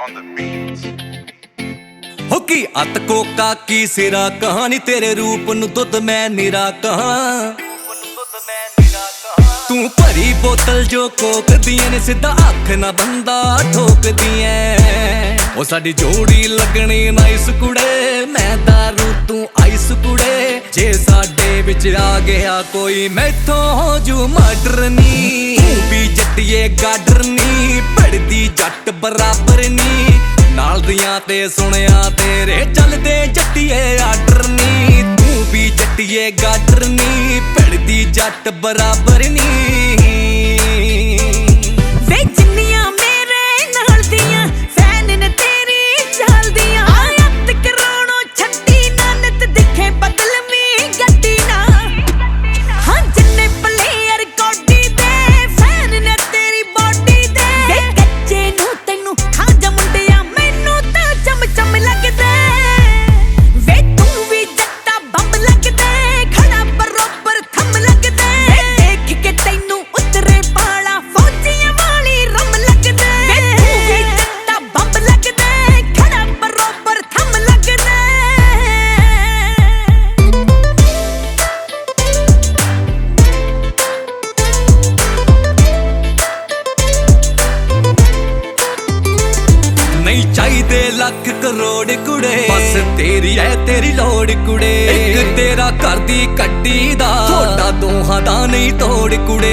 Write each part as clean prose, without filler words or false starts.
on the beats. हो की अत कोका की सिरा कहानी तेरे रूप नु दुध मैं निरा कहां तू भरी बोतल जो कोक दिए ने सीधा अख ना बंदा ठोक दिए ओ साडी जोड़ी लगनी नाइस कुड़े मैं दारू तू आइस कुड़े जे साडे विच आ गया कोई मैथों हो जू मर्डर नी तू भी जट्टिए गाडर नी पड़दी जट बराबर नी नाल दियां ते सुनिया तेरे चलदे जट्टिए आर्डर नी तू भी जट्टिए गाडर नी पड़दी जट बराबर नी वे जिन्नियां मेरे नाल दियां फैन ने तेरी चाल दियां आयत कराणो छड्डी ना नित दिखे बदलमी गड्डी ना हां जिन्ने प्लेयर कोडी दे फैन ने तेरी बॉडी दे वे कच्चे नू तैनू खां जा मुंडिया मैनू तां चम चम लगदा वे तू भी जट्टा बंब लगदा खड़ा बरोबर थम लगदा देख के तैनू उतरे बाला फौजियां वाली रम लगदा वे तू भी जट्टा बंब लगदा खड़ा बरोबर थम लगदा नहीं चाहिए लख करोड़ कुड़े बस तेरी है तेरी लोड़ कुड़े एक तेरा घर दी कड्डी दा थोड़ा दोहां दा नहीं तोड़ कुड़े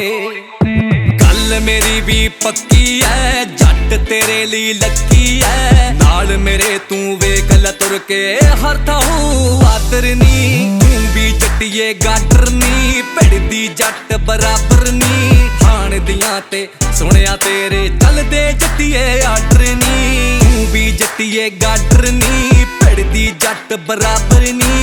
गल मेरी भी पक्की है जट तेरे लिए लक्की है नाल मेरे तू वेख लै तुर के हर थां आदर नी तू भी जट्टिए गाडर नी भिड़दी जट बराबर नी खान दियां ते सुनिया तेरे चलदे जट्टिए आर्डर नी तू भी जट्टिए गाडर नी भिड़दी जट बराबर नी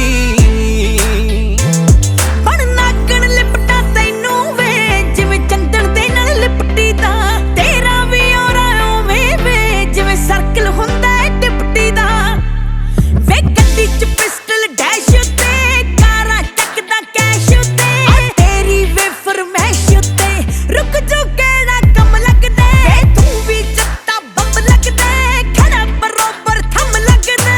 बण नागण लिपटा तैनू वे जिवें चंदन दे नाल लिपटी दा तेरा भी औरा ओवें वे जिवें सर्कल हुंदा है डिप्टी दा वे गड्डी च पिस्टल डैश ते कारा चकदा कैश ते तेरी वे फरमैश ते रुक जो केड़ा कम लगदा वे तू भी जट्टा बंब लगदा खड़ा बरोबर थम लगदा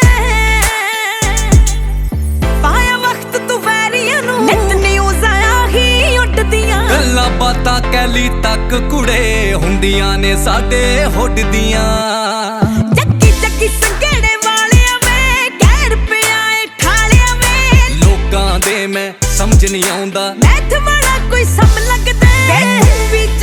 पाया वक्त तू वैरियां नू नित न्यूज़ आया ही उड्डदियां गल्लां बातां कैली तक कुड़े हुंदियां ने साडे हुड दियां जग्गी जग्गी संगेड़े वालिया वे गैर पिया ठालिया वे लोकां दे मैं समझ नहीं आउंदा मैथ वाला कोई सम लगदा वे तू भी